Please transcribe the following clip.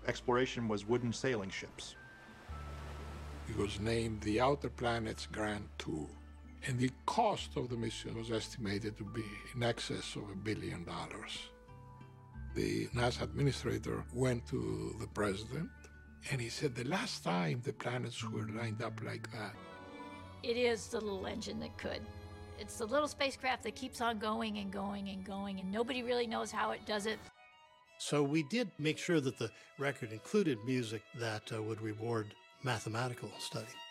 exploration was wooden sailing ships. It was named the Outer Planets Grand Tour. And the cost of the mission was estimated to be in excess of $1 billion. The NASA administrator went to the president, and he said the last time the planets were lined up like that. It is the little engine that could. It's the little spacecraft that keeps on going and going and going, and nobody really knows how it does it. So we did make sure that the record included music that would reward mathematical study.